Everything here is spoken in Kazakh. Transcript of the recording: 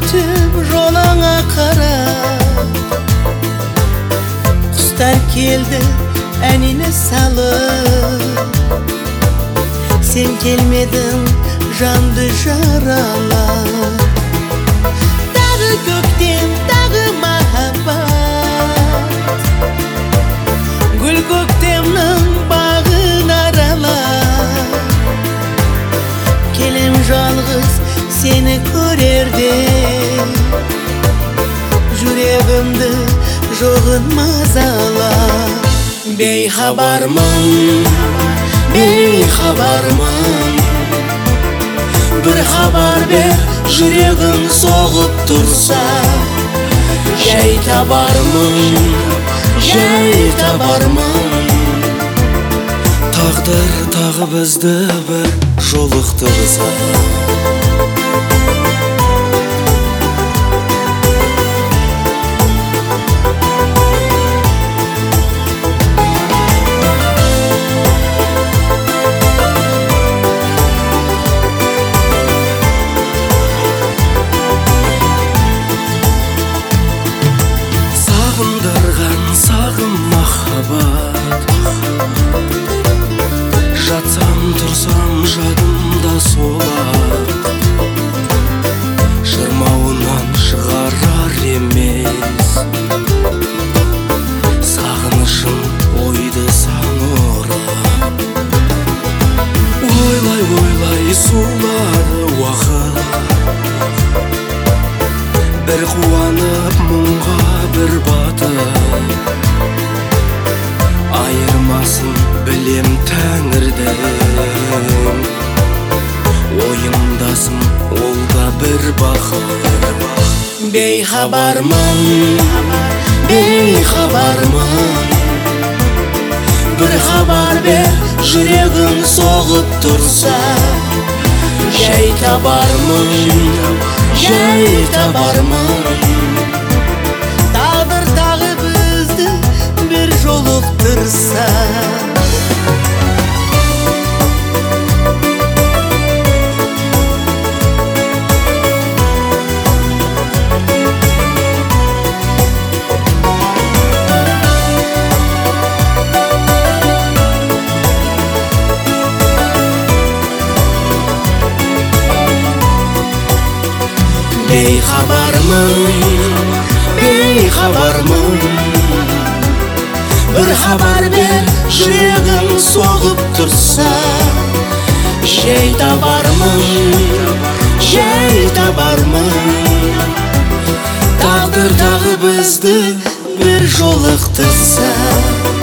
өтіп жолыңа қарап, құстар келді әніне салып, сен келмедің жанды жаралап. Дағы көктем, дағы махаббат, гүл көктемнің бағын аралап, келем жалғыз сені көрерде, жүрегімді жоғын мазалап. Бейхабармын, бейхабармын, бір хабар бер, жүрегің соғып тұрса, жай табармын, жай табармын. Тағдыр тағы бізді бір жолықтырса. Сағым махаббат, жатсам тұрсам жадымда солат, шырмауынан шығарар емес сағынышым ойды сан орап. Ойлай ойлай сулады уақыт, бір қуанып мұңға бір батып, айырмасын білем Тәңірдің, ойымдасың ол да бір бақыт. Бейхабармын, бейхабармын, бір хабар бер, жүрегің соғып тұрса, жай табармын, жай табармын. Тағдыр тағы бізді бір жолықтырса. Beyxabarmın, beyxabarmın, bir xabar ber, жүрегім соғып тұрса, жай табармын, жай табармын. Тағдыр тағы бізді бір жолықтырса.